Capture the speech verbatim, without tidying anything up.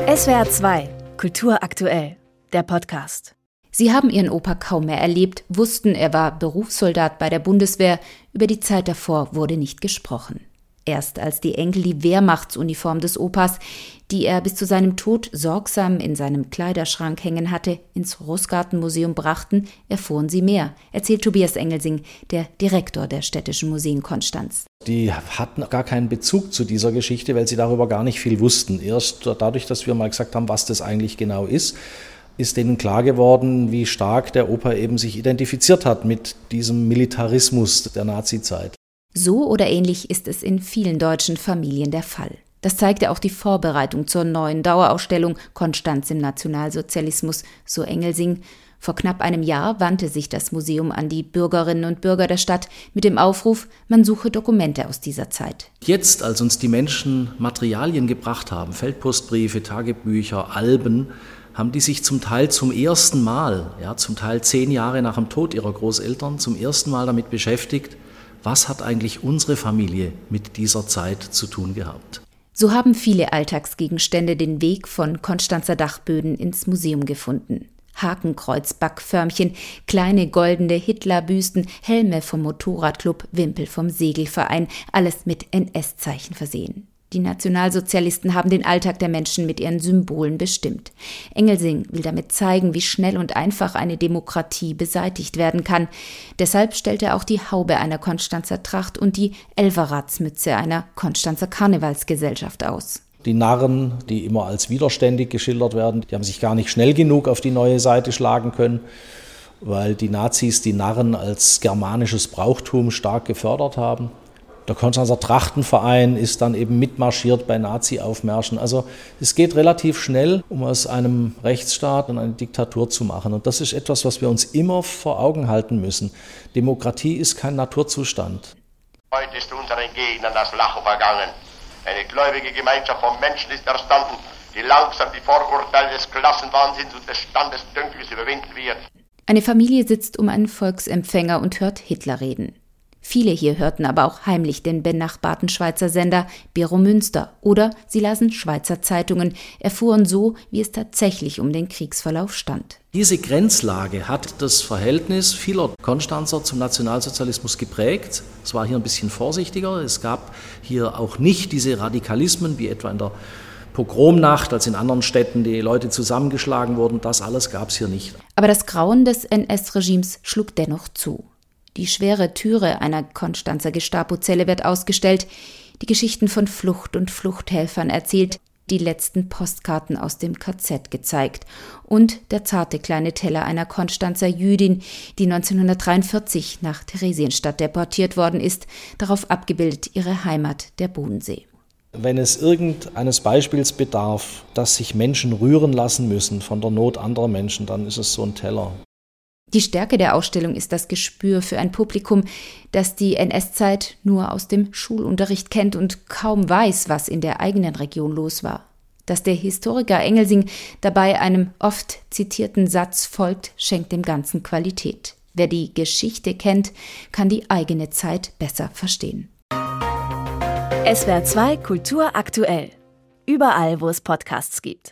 S W R zwei, Kultur aktuell, der Podcast. Sie haben ihren Opa kaum mehr erlebt, wussten, er war Berufssoldat bei der Bundeswehr. Über die Zeit davor wurde nicht gesprochen. Erst als die Enkel die Wehrmachtsuniform des Opas, die er bis zu seinem Tod sorgsam in seinem Kleiderschrank hängen hatte, ins Roßgartenmuseum brachten, erfuhren sie mehr, erzählt Tobias Engelsing, der Direktor der Städtischen Museen Konstanz. Die hatten gar keinen Bezug zu dieser Geschichte, weil sie darüber gar nicht viel wussten. Erst dadurch, dass wir mal gesagt haben, was das eigentlich genau ist, ist denen klar geworden, wie stark der Opa eben sich identifiziert hat mit diesem Militarismus der Nazizeit. So oder ähnlich ist es in vielen deutschen Familien der Fall. Das zeigte auch die Vorbereitung zur neuen Dauerausstellung Konstanz im Nationalsozialismus, so Engelsing. Vor knapp einem Jahr wandte sich das Museum an die Bürgerinnen und Bürger der Stadt mit dem Aufruf, man suche Dokumente aus dieser Zeit. Jetzt, als uns die Menschen Materialien gebracht haben, Feldpostbriefe, Tagebücher, Alben, haben die sich zum Teil zum ersten Mal, ja, zum Teil zehn Jahre nach dem Tod ihrer Großeltern, zum ersten Mal damit beschäftigt, was hat eigentlich unsere Familie mit dieser Zeit zu tun gehabt. So haben viele Alltagsgegenstände den Weg von Konstanzer Dachböden ins Museum gefunden. Hakenkreuz-Backförmchen, kleine goldene Hitlerbüsten, Helme vom Motorradclub, Wimpel vom Segelverein, alles mit N S-Zeichen versehen. Die Nationalsozialisten haben den Alltag der Menschen mit ihren Symbolen bestimmt. Engelsing will damit zeigen, wie schnell und einfach eine Demokratie beseitigt werden kann. Deshalb stellt er auch die Haube einer Konstanzer Tracht und die Elverratsmütze einer Konstanzer Karnevalsgesellschaft aus. Die Narren, die immer als widerständig geschildert werden, die haben sich gar nicht schnell genug auf die neue Seite schlagen können, weil die Nazis die Narren als germanisches Brauchtum stark gefördert haben. Der Konstanzer Trachtenverein ist dann eben mitmarschiert bei Nazi-Aufmärschen. Also es geht relativ schnell, um aus einem Rechtsstaat eine Diktatur zu machen. Und das ist etwas, was wir uns immer vor Augen halten müssen. Demokratie ist kein Naturzustand. Heute ist unseren Gegnern das Lachen vergangen. Eine gläubige Gemeinschaft von Menschen ist erstanden, die langsam die Vorurteile des Klassenwahnsinns und des Standesdünkels überwinden wird. Eine Familie sitzt um einen Volksempfänger und hört Hitler reden. Viele hier hörten aber auch heimlich den benachbarten Schweizer Sender Bero Münster oder sie lasen Schweizer Zeitungen, erfuhren so, wie es tatsächlich um den Kriegsverlauf stand. Diese Grenzlage hat das Verhältnis vieler Konstanzer zum Nationalsozialismus geprägt. Es war hier ein bisschen vorsichtiger. Es gab hier auch nicht diese Radikalismen wie etwa in der Pogromnacht, als in anderen Städten die Leute zusammengeschlagen wurden. Das alles gab es hier nicht. Aber das Grauen des N S-Regimes schlug dennoch zu. Die schwere Türe einer Konstanzer Gestapo-Zelle wird ausgestellt, die Geschichten von Flucht und Fluchthelfern erzählt, die letzten Postkarten aus dem K Z gezeigt und der zarte kleine Teller einer Konstanzer Jüdin, die neunzehnhundertdreiundvierzig nach Theresienstadt deportiert worden ist, darauf abgebildet ihre Heimat, der Bodensee. Wenn es irgendeines Beispiels bedarf, dass sich Menschen rühren lassen müssen von der Not anderer Menschen, dann ist es so ein Teller. Die Stärke der Ausstellung ist das Gespür für ein Publikum, das die N S-Zeit nur aus dem Schulunterricht kennt und kaum weiß, was in der eigenen Region los war. Dass der Historiker Engelsing dabei einem oft zitierten Satz folgt, schenkt dem Ganzen Qualität. Wer die Geschichte kennt, kann die eigene Zeit besser verstehen. S W R zwei Kultur aktuell. Überall, wo es Podcasts gibt.